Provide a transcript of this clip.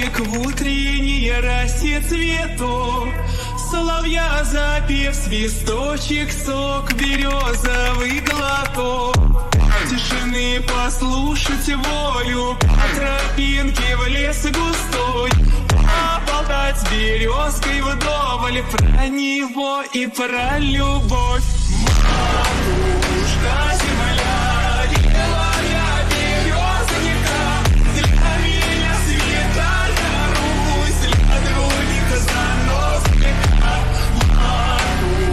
Дождик в утреннее расцвету, соловья запев, свисточек, сок, березовый глоток. Тишины послушать волю, по тропинке в лес густой, поболтать с березкой вдоволь про него и про любовь. Матушка